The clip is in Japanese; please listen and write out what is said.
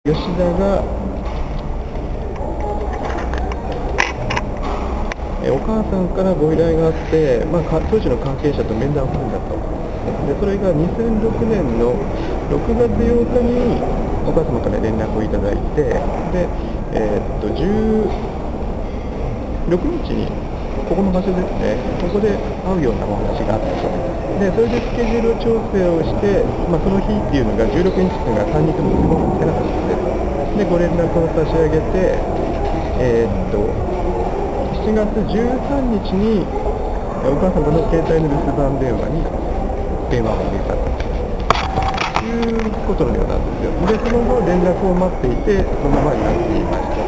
吉田が、お母さんからご依頼があって、当時の関係者と面談を組んだと。で、それが2006年の6月8日にお母様から連絡をいただいて、で、16日に、ここの場所ですね、ここで会うようなお話があったと。で、それでスケジュール調整をして、その日っていうのが16日っていうのが3人とも都合がつかなかったんです。で、ご連絡を差し上げて、7月13日にお母様の携帯の留守番電話に電話を入れたということのようなんですよ。で、その後連絡を待っていて、そのままになっていました。